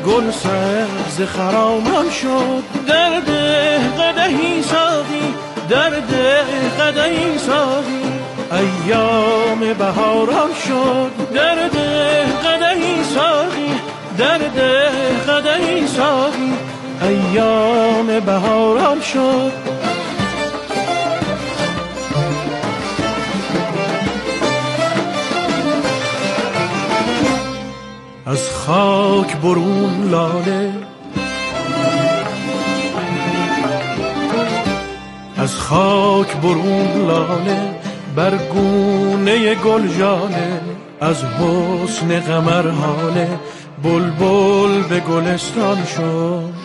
گل سبز خرامم شد. درد قدحی ساقی، درد قدحی ساقی، ایام بهارم شد. درد قدحی ساقی، درد قدحی ساقی، ایام بهارم شد. از خاک برون لاله، از خاک برون لاله، بر گونه گل ژاله، از حسن قمر هاله، بلبل به گلستان شد.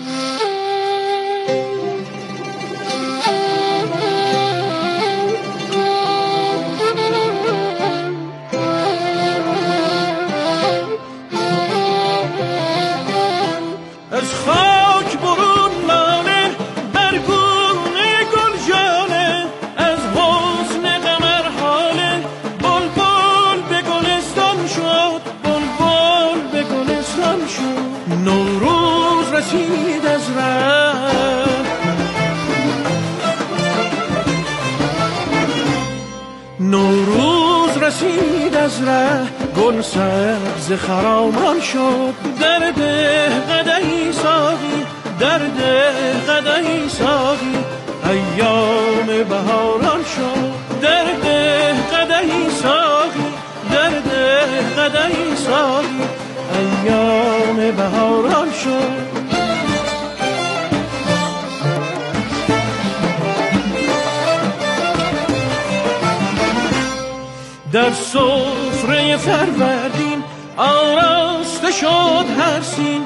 نوروز رسید از ره، گل سبز خرامم شد. درد قدحی ساقی، درد قدحی ساقی، ایام بهاران شد. درد قدحی ساقی، درد قدحی ساقی، ایام بهاران شد. در سفره فروردین آراسته شد هر سین،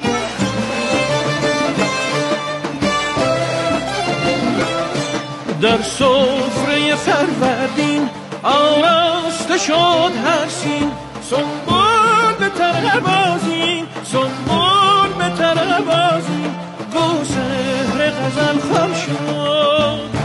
در سفره فروردین آراسته شد هر سین. سنبول به تربازین، سنبول به تربازین، گو سحر غزل خم شد.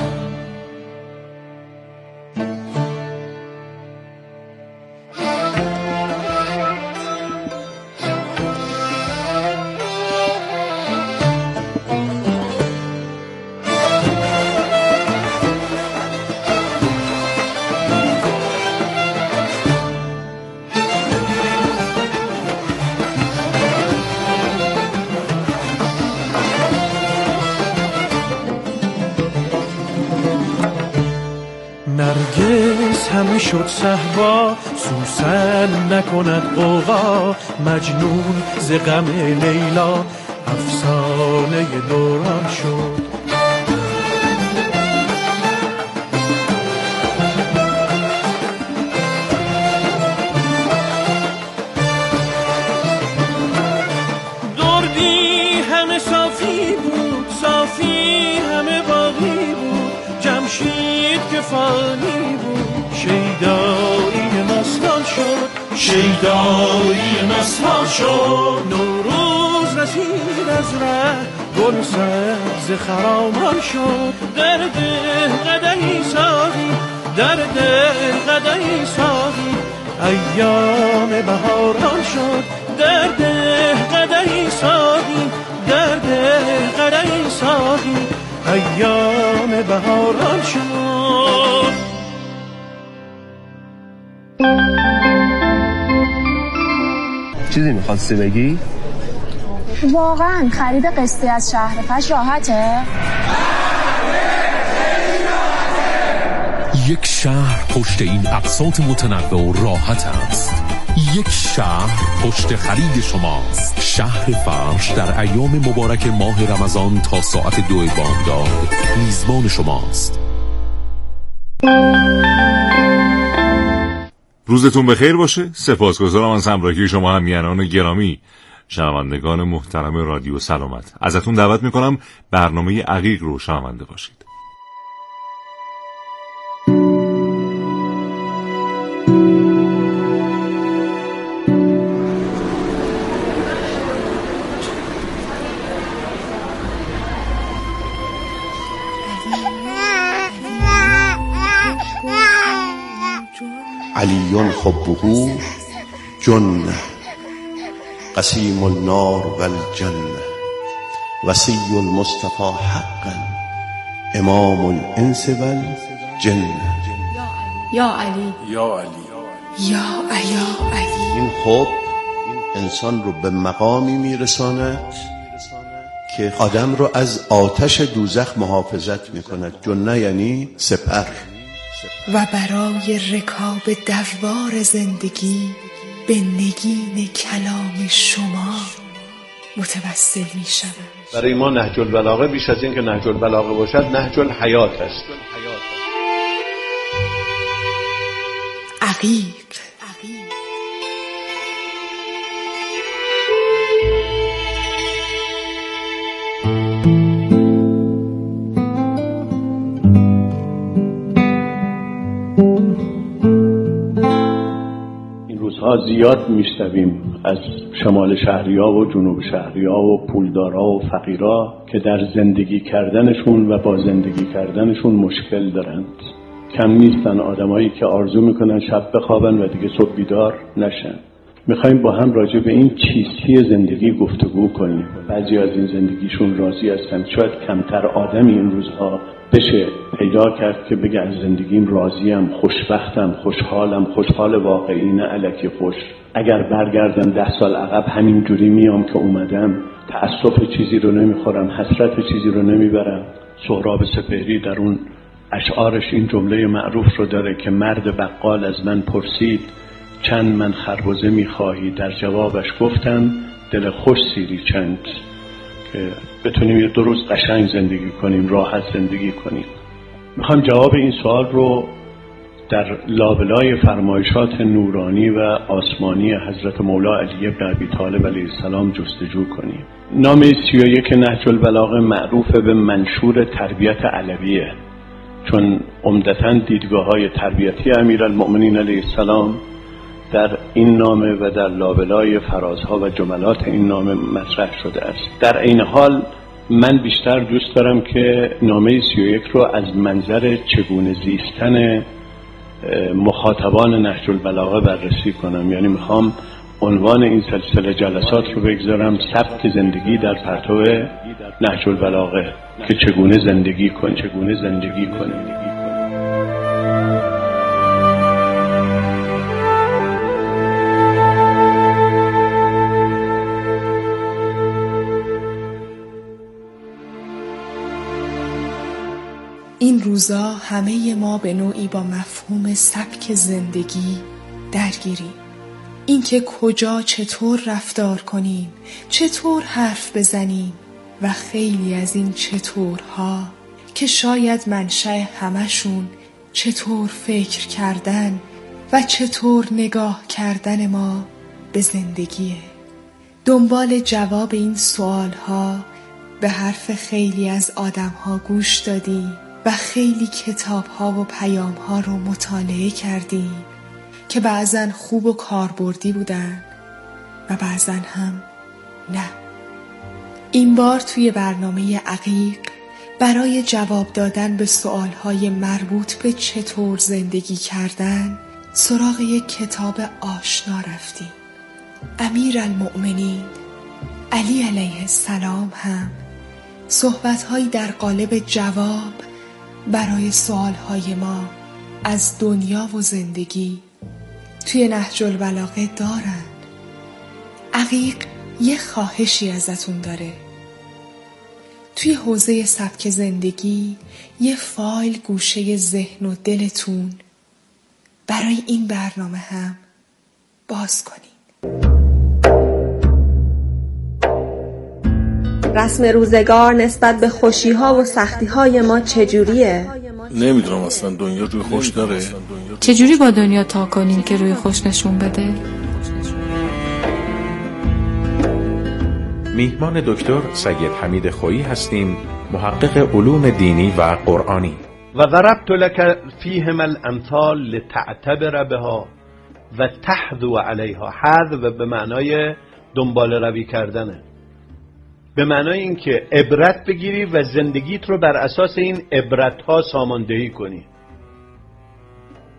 نرگس همه شد صهبا، سوسن نکند غوغا، مجنون ز غم لیلا، افسانه دوران شد. دردی همه صافی بود، صافی همه باقی بود، جمشید که فانی بود، شیدایی مستان شد، شیدایی مستان شد. نوروز رسید از ره، گل سبز خرامان شد. درد قدحی ساقی، درد قدحی ساقی، ایام بهاران شد. درد قدحی ساقی، درد قدحی ساقی، ایام بهاران شد. چیزی میخواستی بگی؟ واقعا خرید قسطی از شهر فش راحته؟ یک شهر پشت این اقساط متنوع و راحت است. یک شهر پشت خرید شماست. شهر فرش در ایام مبارک ماه رمضان تا ساعت 2 بامداد میزبان شماست. روزتون بخیر باشه. سپاسگزارم از همراهی شما همیهنان گرامی، شنوندگان محترم رادیو سلامت. ازتون دعوت میکنم برنامه عقیق رو شنونده باشید. علی حبه جنة قسیم النار والجنه وصی المصطفى حقا امام الانس والجنه. یا علی یا علی یا علی. این حب انسان رو به مقامی میرساند که آدم رو از آتش دوزخ محافظت میکند. جنه یعنی سپر. و برای رکاب دوار زندگی به نگین کلام شما متوسل می شود. برای ما نهج البلاغه بیش از این که نهج البلاغه باشد نهج الحیات است. عقیق. زیاد میشنویم از شمال شهری‌ها و جنوب شهری‌ها و پولدارا و فقیرا که در زندگی کردنشون و با زندگی کردنشون مشکل دارند. کم نیستن آدمایی که آرزو میکنن شب بخوابن و دیگه صبح بیدار نشن. میخوایم با هم راجع به این چیستی زندگی گفتگو کنیم. بعضی از این زندگیشون راضی هستن. شاید کمتر آدمی این روزها بشه پیدا کرد که بگه از زندگیم راضیم، خوشبختم، خوشحالم، خوشحال واقعی نه الکی خوش. اگر برگردم 10 سال عقب همین جوری میام که اومدم، تأسف چیزی رو نمیخورم، حسرت چیزی رو نمیبرم. سهراب سپهری در اون اشعارش این جمله معروف رو داره که مرد بقال از من پرسید چند من خربزه میخواهی، در جوابش گفتم دل خوش سیری چند. که بتونیم یه 2 روز قشنگ زندگی کنیم، راحت زندگی کنیم. میخوام جواب این سوال رو در لابلای فرمایشات نورانی و آسمانی حضرت مولا علی بن ابی طالب علیه السلام جستجو کنیم. نامه 31 نهج البلاغه معروف به منشور تربیت علویه، چون عمدتاً دیدگاه‌های تربیتی امیرالمؤمنین علیه السلام در این نامه و در لابلای فرازها و جملات این نامه مطرح شده است. در این حال من بیشتر دوست دارم که نامه 31 رو از منظر چگونه زیستن مخاطبان نهج البلاغه بررسی کنم. یعنی میخوام عنوان این سلسله جلسات رو بگذارم سبک زندگی در پرتو نهج البلاغه، که چگونه زندگی کنیم. این روزا همه ما به نوعی با مفهوم سبک زندگی درگیریم. این که کجا چطور رفتار کنیم، چطور حرف بزنیم و خیلی از این چطورها که شاید منشأ همشون چطور فکر کردن و چطور نگاه کردن ما به زندگیه. دنبال جواب این سوالها به حرف خیلی از آدمها گوش دادیم و خیلی کتابها و پیامها رو مطالعه کردیم که بعضن خوب و کاربردی بودن و بعضن هم نه. این بار توی برنامه عقیق برای جواب دادن به سوالهای مربوط به چطور زندگی کردن سراغ یک کتاب آشنا رفتیم. امیرالمؤمنین علی علیه السلام هم صحبت‌هایی در قالب جواب برای سوالهای ما از دنیا و زندگی توی نهج البلاغه دارن. عقیق یه خواهشی ازتون داره. توی حوزه سبک زندگی یه فایل گوشه ذهن و دلتون برای این برنامه هم باز کنین. رسم روزگار نسبت به خوشی‌ها و سختی‌های ما چجوریه؟ نمیدونم اصلا دنیا روی خوش داره. چجوری با دنیا تا کنیم که روی خوش نشون بده؟ میهمان دکتر سید حمید خویی هستیم، محقق علوم دینی و قرآنی. و ضربت لك فیهم الامثال لتعتبر بها و تحذو علیها. حذو به معنای دنبال روی کردنه، به معنای این که عبرت بگیری و زندگیت رو بر اساس این عبرت‌ها ساماندهی کنی.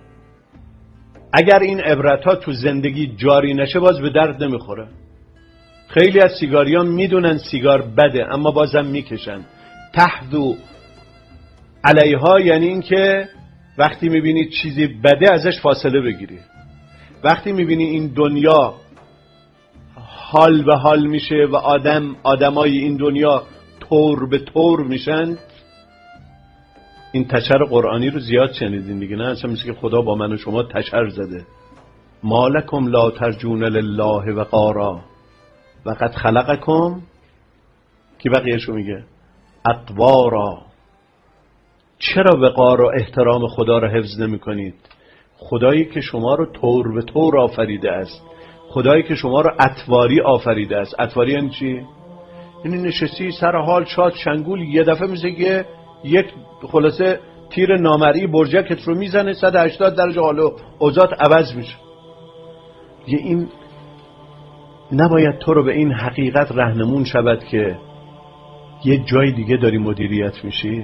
اگر این عبرت‌ها تو زندگی جاری نشه باز به درد نمیخوره. خیلی از سیگاریان میدونن سیگار بده اما بازم میکشن. تحذو علیها یعنی این که وقتی میبینی چیزی بده ازش فاصله بگیری. وقتی میبینی این دنیا حال به حال میشه و آدمای این دنیا طور به طور میشن، این تشر قرآنی رو زیاد شنیدین دیگه، نه؟ اصلا مثل که خدا با من و شما تشر زده. ما لکم لا ترجون لله وقارا و قد خلقکم، کی بقیه‌شو میگه؟ اطوارا. چرا وقار و احترام خدا رو حفظ نمی کنید؟ خدایی که شما رو طور به طور آفریده است، خدایی که شما رو اطواری آفریده است. اطواری یعنی چی؟ یعنی نشستی سر حال شاد شنگول، یه دفعه مثل که یک خلاصه تیر نامرئی برجکت رو میزنه 180 درجه حال و اوضاعت عوض میشه. یه این نباید تو رو به این حقیقت رهنمون شود که یه جای دیگه داری مدیریت میشی.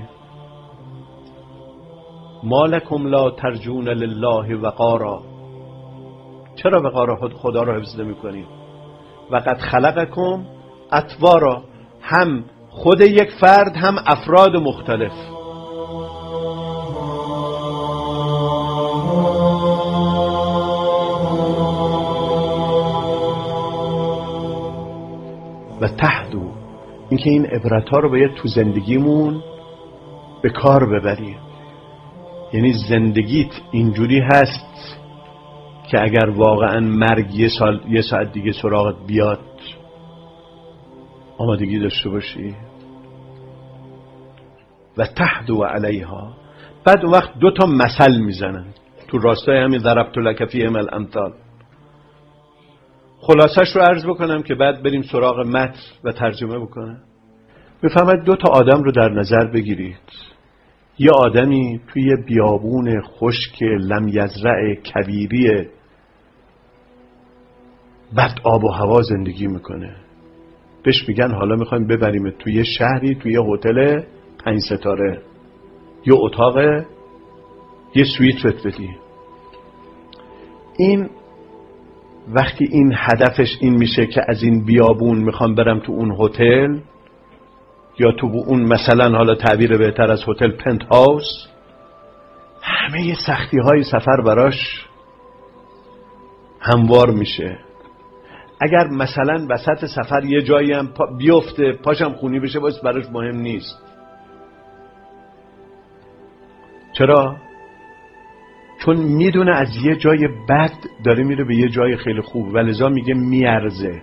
ما لکم لا ترجون لله وقارا. چرا وقار خدا رو حفظ نمی کنید؟ و قد خلقکم اطوارا، هم خود یک فرد هم افراد مختلف. و تحدو، اینکه این عبرت ها رو باید تو زندگیمون به کار ببریم. یعنی زندگیت اینجوری هست که اگر واقعا مرگ یه ساعت دیگه سراغت بیاد آمادگی داشته باشی. و تحدو علیها. بعد اون وقت 2 تا مثل میزنن تو راستای همین ضربت لک فیهم الامثال. خلاصش رو عرض بکنم که بعد بریم سراغ متن و ترجمه بکنم. میفهمد 2 تا آدم رو در نظر بگیرید. یه آدمی توی بیابون خشک لم یزرع کویری بد آب و هوا زندگی میکنه. بهش میگن حالا میخوایم ببریم توی شهری، توی هتل 5 ستاره، یه اتاق، یه سویت بدی. این وقتی این هدفش این میشه که از این بیابون میخوام برم تو اون هتل، یا تو اون مثلا حالا تعبیر بهتر از هتل پنت هاوس، همه سختی های سفر براش هموار میشه. اگر مثلا وسط سفر یه جایی هم بیفته پاشم خونی بشه باز براش مهم نیست. چرا؟ چون میدونه از یه جای بد داره میره به یه جای خیلی خوب و لذا میگه میارزه.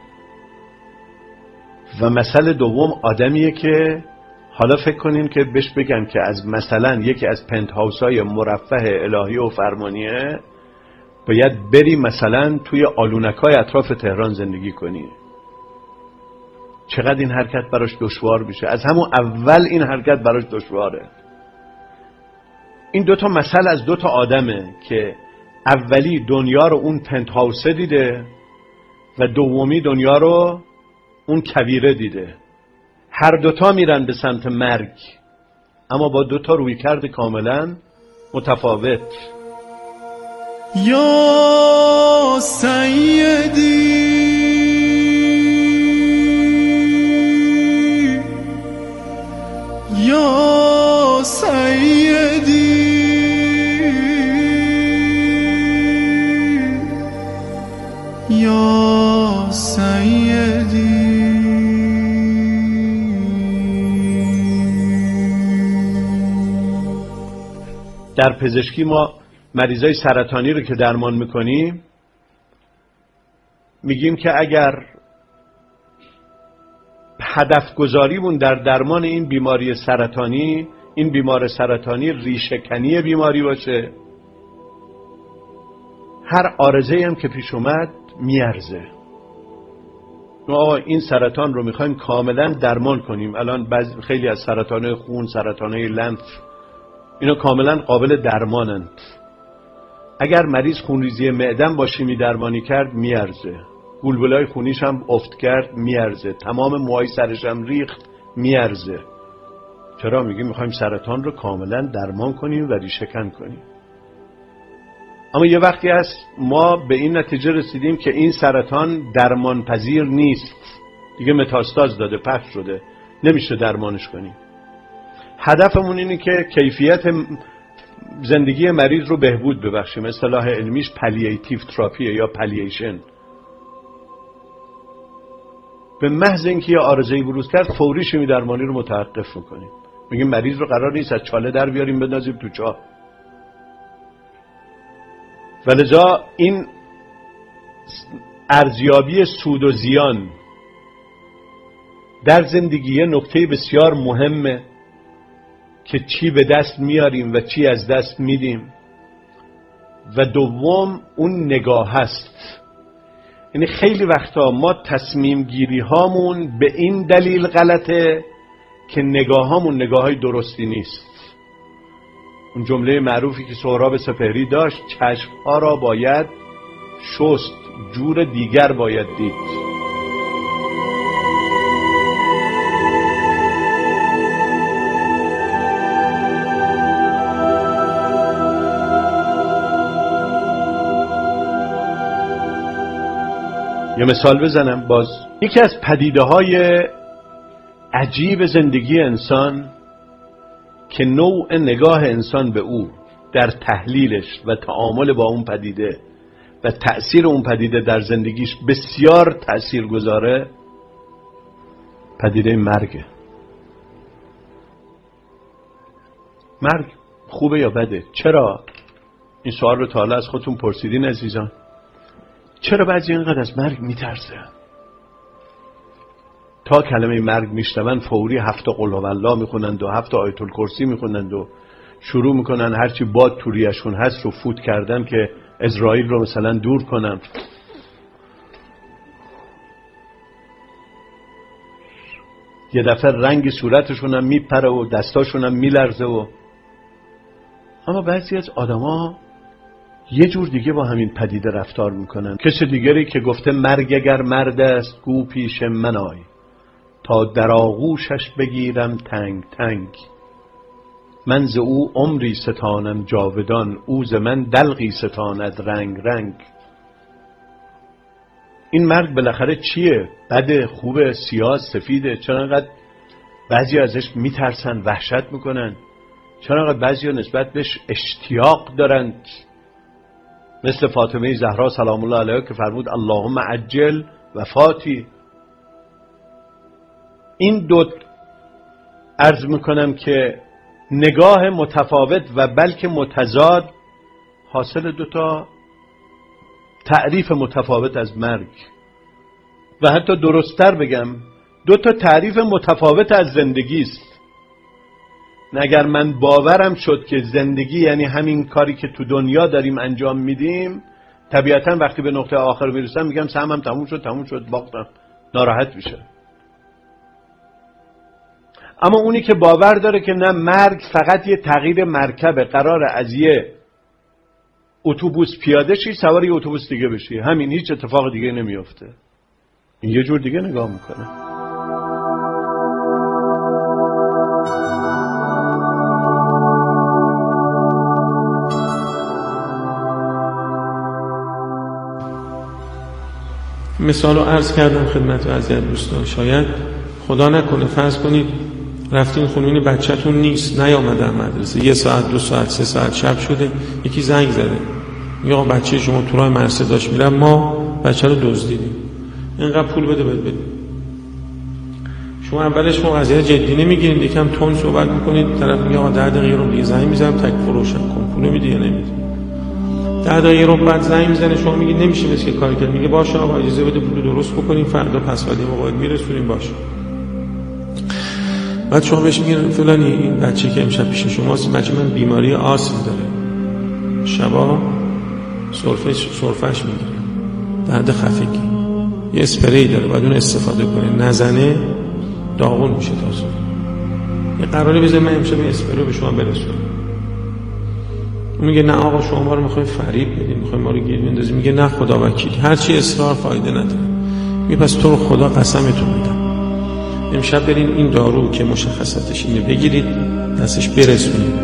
و مسئله دوم آدمیه که حالا فکر کنین که بهش بگن که از مثلا یکی از پنت هاوس های مرفه الهی و فرمانیه باید بری مثلا توی آلونکای اطراف تهران زندگی کنی. چقدر این حرکت براش دشوار میشه. از همون اول این حرکت براش دشواره. این 2 تا مثل از 2 تا آدمه که اولی دنیا رو اون پنت هاوس دیده و دومی دنیا رو اون کویره دیده. هر 2 تا میرن به سمت مرگ اما با 2 تا رویکرد کاملا متفاوت. یا سیدی یا سیدی یا سیدی. در پزشکی ما مریضای سرطانی رو که درمان میکنیم میگیم که اگر هدف گذاریمون در درمان این بیماری سرطانی، این بیمار سرطانی ریشه‌کنی بیماری باشه، هر عارضه‌ای هم که پیش اومد میارزه. آقا این سرطان رو میخوایم کاملا درمان کنیم. الان خیلی از سرطان‌های خون، سرطان‌های لنف، اینا کاملا قابل درمانند. اگر مریض خونریزی معده‌ام با شیمی درمانی کرد میارزه. بلبلای خونیش هم افت کرد میارزه. تمام موهای سرش هم ریخت میارزه. چرا؟ میگیم میخوایم سرطان رو کاملا درمان کنیم و ریشه‌کن کنیم. اما یه وقتی هست ما به این نتیجه رسیدیم که این سرطان درمان پذیر نیست دیگه متاستاز داده، پخش شده، نمیشه درمانش کنیم. هدفمون اینه که کیفیت زندگی مریض رو بهبود ببخشیم. اصطلاح علمیش پالیاتیو تراپیه یا پالییشن. به محض اینکه یه عارضه‌ای بروز کرد فوری شیمی درمانی رو متوقف میکنیم. میگیم مریض رو قرار نیست از چاله در بیاریم بندازیم تو چاه. ولذا این ارزیابی سود و زیان در زندگی نکته بسیار مهمه که چی به دست میاریم و چی از دست میدیم. و دوم اون نگاه هست. یعنی خیلی وقتا ما تصمیم گیری هامون به این دلیل غلطه که نگاه هامون نگاه های درستی نیست. اون جمله معروفی که سهراب سپهری داشت، چشم ها را باید شست، جور دیگر باید دید. یه مثال بزنم باز. یکی از پدیده‌های عجیب زندگی انسان که نوع نگاه انسان به او در تحلیلش و تعامل با اون پدیده و تأثیر اون پدیده در زندگیش بسیار تأثیر گذاره، پدیده مرگه. مرگ خوبه یا بده؟ چرا؟ این سوال رو تا حالا از خودتون پرسیدین عزیزان؟ چرا بعضی اینقدر از مرگ میترسن؟ تا کلمه مرگ میشنون فوری 7 قل هوالله میخونند و 7 آیت الکرسی میخونند و شروع میکنن هرچی باد تو ریشون هست رو فوت کردن که اسرائیل رو مثلا دور کنن. یه دفعه رنگ صورتشون هم میپره و دستاشون هم میلرزه اما بعضی از آدما یه جور دیگه با همین پدیده رفتار میکنن. کسی دیگری که گفته مرگ اگر مرد است گو پیش من آی، تا در آغوشش بگیرم تنگ تنگ، من ز او عمری ستانم جاودان، او ز من دلقی ستاند رنگ رنگ. این مرگ بالاخره چیه؟ بده، خوبه، سیاه، سفیده؟ چرا انقدر بعضی ازش میترسن، وحشت میکنن؟ چرا انقدر بعضی نسبت بهش اشتیاق دارند؟ مثل فاطمه زهرا سلام الله علیها که فرمود اللهم عجل وفاتی. این دو عرض میکنم که نگاه متفاوت و بلکه متضاد حاصل 2 تا تعریف متفاوت از مرگ و حتی درست‌تر بگم 2 تا تعریف متفاوت از زندگی است. اگر من باورم شد که زندگی یعنی همین کاری که تو دنیا داریم انجام میدیم، طبیعتا وقتی به نقطه آخر میرسم میگم سهمم تموم شد باختم، ناراحت میشه. اما اونی که باور داره که نه، مرگ فقط یه تغییر مرکبه، قراره از یه اتوبوس پیاده شی سوار یه اتوبوس دیگه بشی، همین، هیچ اتفاق دیگه نمیفته، این یه جور دیگه نگاه میکنه. مثال رو عرض کردم خدمت بعضی از دوستان. شاید خدا نکنه فرض کنید رفتین خونین بچه‌تون نیست، نیامده مدرسه، 1 ساعت 2 ساعت 3 ساعت شب شده، یکی زنگ زده میگه آقا بچه شما تو راه مدرسه داشت میره، ما بچه رو دزدیدیم، اینقدر پول بده بده. شما اولش ما قضیه جدی نمیگیرید، یکم تون صحبت میکنید، طرف میگه آقا 10 دقیقه رو دیگه زنگ میزنم تکلیف روشن کن، پول میدی یا نمیدی؟ 10 دقیقه رو بعد زنگ میزنه، شما میگید نمیشه مثل که کاری کرد، میگه باشه آقا اجازه بده پول درست بکنیم، فردا پس فردا موقع میرسونیم باشه. بعد شما بهش میگین فلانی این بچه که امشب پیش شماست، بچه من بیماری آسم داره، شبا سرفش میگیره، درد خفگی، یه اسپری داره باید اون استفاده کنه، نزنه داغون میشه تا صبح. یه قراره بذار من امشب این اسپری رو به شما برسونم. میگه نه آقا شما ما رو میخواید فریب بدید، میخواید ما رو گیر بندازید. میگه نه خدا وکیل، هرچی اصرار فایده نداره. میگه پس تو رو خدا قسمتون میدم امشب برین این دارو که مشخصاتش اینه بگیرید دستش برسونید.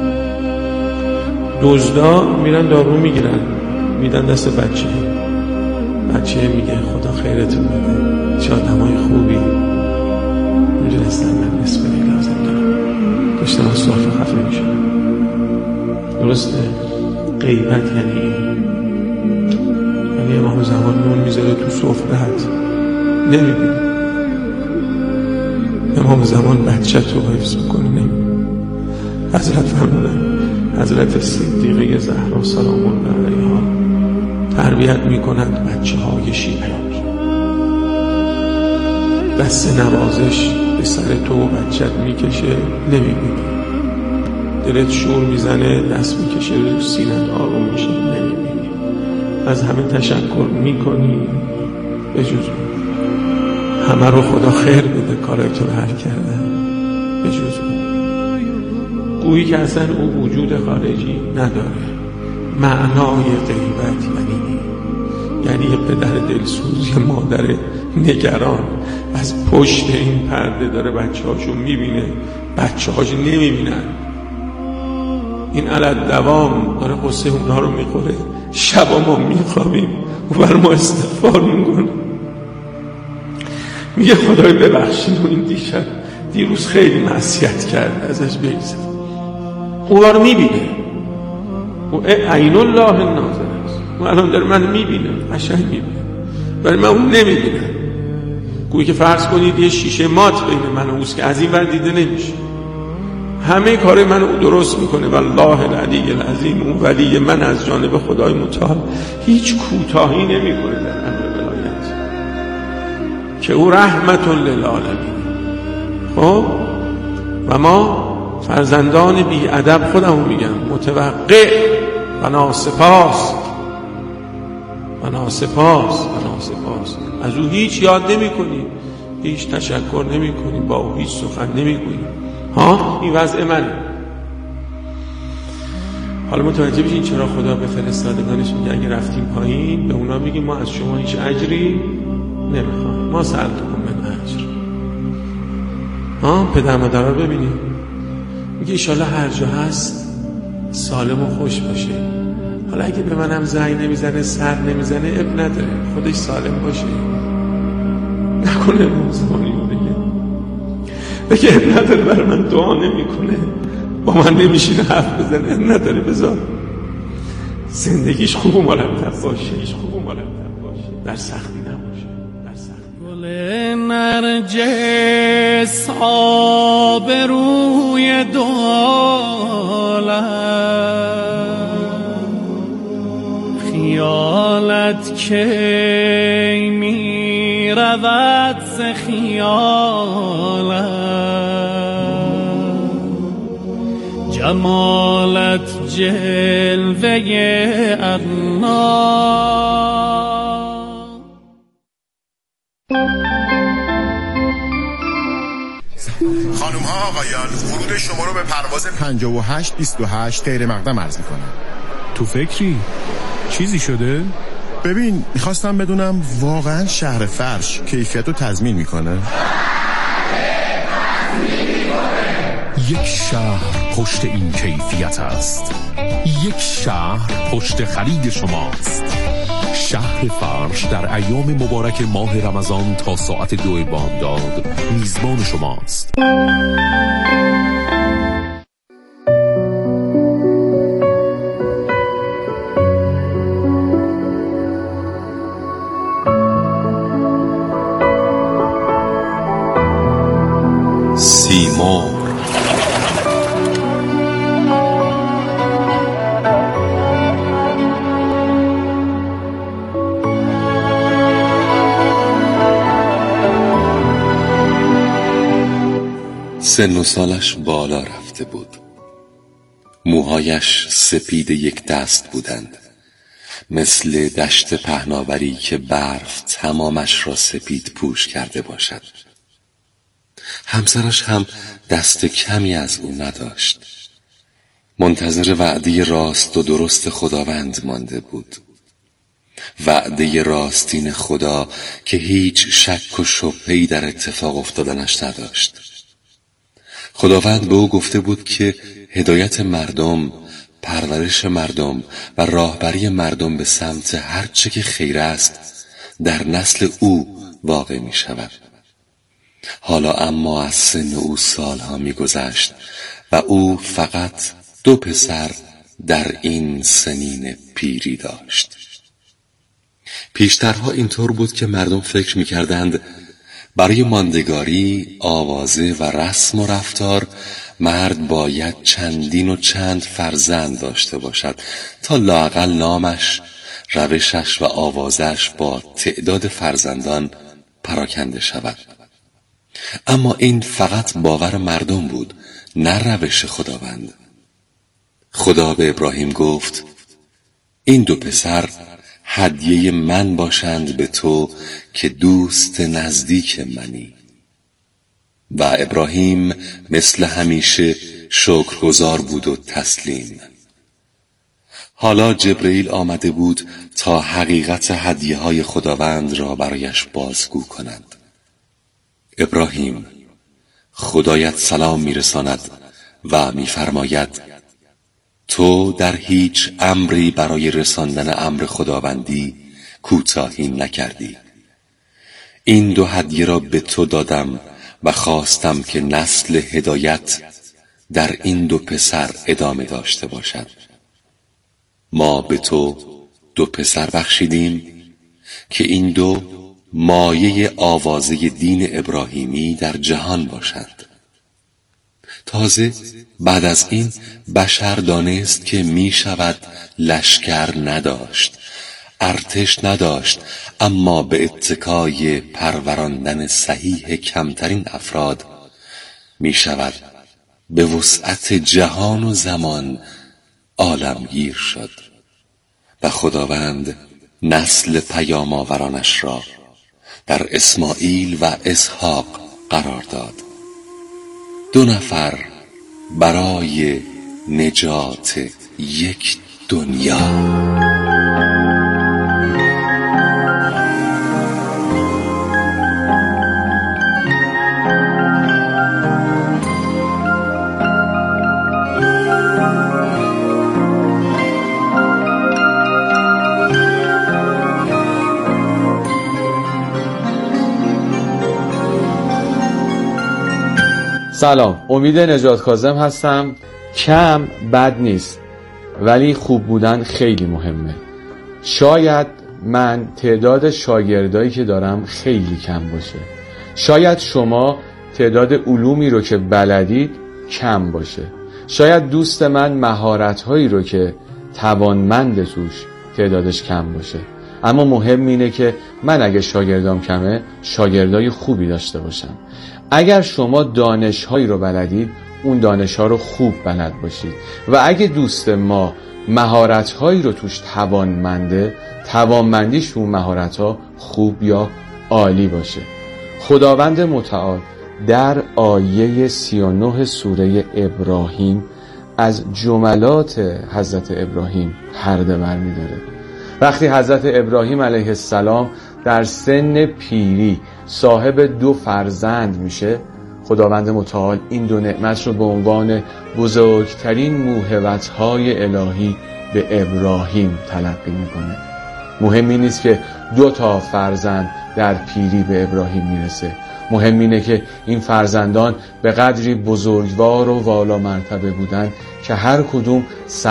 دزدا میرن دارو میگیرن میدن دست بچه میگه خدا خیرتون بده، چه آدمای خوبی میدونستن من نصف نیل لازم دارم، داشتم از صحبت خفه میشدم. درسته غیبت یعنی امام زمان نون میذاره تو سفره‌ات نمیبینی، امام زمان بچه تو حفظ میکنه نمیبینی. حضرت فرمودن حضرت صدیقه زهرا سلام الله علیها تربیت میکنند بچه های شیعیان، دست نوازش به سر تو و بچت میکشه نمیبینی، دلت شور میزنه دست میکشه رو سینت آروم میشه نمیبینی، از همه تشکر میکنی به جز همه رو خدا خیر بده کارای تو رو حل کردن به جز گویی که اصلا او وجود خارجی نداره. معنای غیبت یعنی یه پدر دلسوز، یه مادر نگران از پشت این پرده داره بچه هاشو میبینه، بچه هاشو نمیبینن، این علت دوام داره قصه اونها رو میخوره. شبا ما میخوابیم و بر ما استغفار میکنه، میگه خدای ببخشید و این دیروز خیلی معصیت کرد ازش بگذر. او رو میبینه، او عین الله ناظر است، او الان داره من میبینه، قشنگ میبینه، ولی من اون نمیبینم. گویی که فرض کنید یه شیشه مات بین من و اوست که از این ور دیده نمیشه، همه کار من او درست میکنه. والله العلی العظیم، اون ولی من از جانب خدای متعال هیچ کوتاهی نمیکنه در امر ولایت، که او رحمت للعالمین. خب و ما فرزندان بی ادب خودمو میگم متوقع و ناسپاس از او هیچ یاد نمی کنی، هیچ تشکر نمی کنی، با او هیچ سخن نمی کنی. این وضع منه. حالا متوجه بشین چرا خدا به فرستادگانش میگه اگه رفتیم پایین به اونا میگیم ما از شما هیچ اجری نمیخوایم، ما سألتکم من اجر. پدر مادر رو ببینیم، میگه ایشالله هر جا هست سالم و خوش باشه. حالا اگه به منم زنگ نمیزنه سر نمیزنه اب نداره، خودش سالم باشه. نکنه موزمانی رو بگه اب نداره، برای من دعا نمیکنه، با من نمیشینه حرف بزنه، اب نداره، بذار زندگیش خوب و مرتب باشه، در سختی نباشه. گل نرجس آبروی دولت، خیالت که می رود ز خیالت، جمالت جلوه الله. خانم ها آقایان، ورود شما رو به پرواز 5828 غیر مقدم عرض میکنم. تو فکری؟ چیزی شده؟ ببین میخواستم بدونم واقعا شهر فرش کیفیت رو تضمین میکنه؟ یک شهر پشت این کیفیت است، یک شهر پشت خرید شماست. شهر فرش در ایام مبارک ماه رمضان تا ساعت 2 بامداد میزبان شماست. سیمرغ سن و سالش بالا رفته بود، موهایش سپید یک دست بودند، مثل دشت پهناوری که برف تمامش را سپید پوش کرده باشد. همسرش هم دست کمی از او نداشت، منتظر وعده راست و درست خداوند مانده بود، وعده راستین خدا که هیچ شک و شبهه‌ای در اتفاق افتادنش نداشت. خداوند به او گفته بود که هدایت مردم، پرورش مردم و راهبری مردم به سمت هر چه که خیر است در نسل او واقع می شود. حالا اما از سن او سالها می گذشت و او فقط 2 پسر در این سنین پیری داشت. پیشترها اینطور بود که مردم فکر می کردند برای ماندگاری، آوازه و رسم و رفتار مرد باید چندین و چند فرزند داشته باشد تا لااقل نامش، روشش و آوازش با تعداد فرزندان پراکنده شود. اما این فقط باور مردم بود، نه روش خداوند. خدا به ابراهیم گفت این 2 پسر هدیه من باشند به تو که دوست نزدیک منی. و ابراهیم مثل همیشه شکرگزار بود و تسلیم. حالا جبرئیل آمده بود تا حقیقت هدیه‌های خداوند را برایش بازگو کند. ابراهیم، خدایت سلام میرساند و میفرماید تو در هیچ امری برای رساندن امر خداوندی کوتاهی نکردی. این 2 هدیه را به تو دادم و خواستم که نسل هدایت در این 2 پسر ادامه داشته باشد. ما به تو 2 پسر بخشیدیم که این 2 مایه آوازه دین ابراهیمی در جهان باشند. تازه بعد از این بشر دانست که می شود لشکر نداشت، ارتش نداشت، اما به اتکای پروراندن صحیح کمترین افراد می شود به وسعت جهان و زمان عالمگیر شد. و خداوند نسل پیام آورانش را در اسماعیل و اسحاق قرار داد. 2 نفر برای نجات یک دنیا. سلام، امید نجات کاظم هستم. کم بد نیست، ولی خوب بودن خیلی مهمه. شاید من تعداد شاگردایی که دارم خیلی کم باشه، شاید شما تعداد علومی رو که بلدید کم باشه، شاید دوست من مهارت‌هایی رو که توانمند توش تعدادش کم باشه. اما مهم اینه که من اگه شاگردام کمه شاگردای خوبی داشته باشم. اگر شما دانش‌هایی رو بلدید اون دانش‌ها رو خوب بلد باشید و اگه دوست ما مهارت‌هایی رو توش توانمنده، توانمندیش اون مهارت‌ها خوب یا عالی باشه. خداوند متعال در آیه 39 سوره ابراهیم از جملات حضرت ابراهیم پرده برمی‌داره. وقتی حضرت ابراهیم علیه السلام در سن پیری صاحب 2 فرزند میشه، خداوند متعال این 2 نعمت رو به عنوان بزرگترین موهبت‌های الهی به ابراهیم تلقی میکنه. مهم این نیست که 2 تا فرزند در پیری به ابراهیم میرسه، مهم اینه که این فرزندان به قدری بزرگوار و والا مرتبه بودن که هر کدوم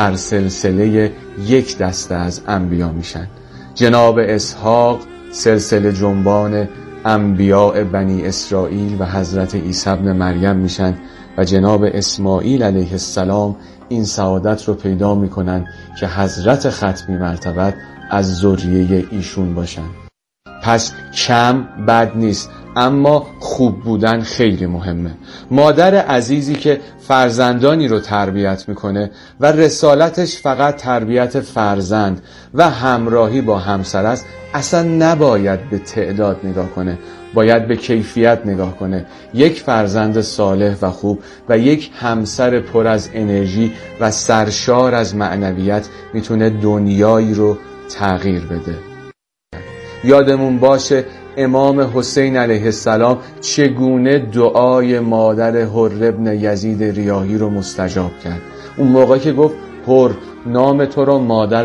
سرسلسله یک دسته از انبیا میشن. جناب اسحاق سلسله جنبان انبیاء بنی اسرائیل و حضرت عیسی ابن مریم میشن و جناب اسماعیل علیه السلام این سعادت رو پیدا میکنن که حضرت ختمی مرتبت از ذریه ایشون باشن. پس کم بد نیست، اما خوب بودن خیلی مهمه. مادر عزیزی که فرزندانی رو تربیت میکنه و رسالتش فقط تربیت فرزند و همراهی با همسر است، اصلا نباید به تعداد نگاه کنه، باید به کیفیت نگاه کنه. یک فرزند صالح و خوب و یک همسر پر از انرژی و سرشار از معنویت میتونه دنیایی رو تغییر بده. یادمون باشه امام حسین علیه السلام چگونه دعای مادر حر ابن یزید ریاحی رو مستجاب کرد. اون موقع که گفت حر، نام تو رو مادر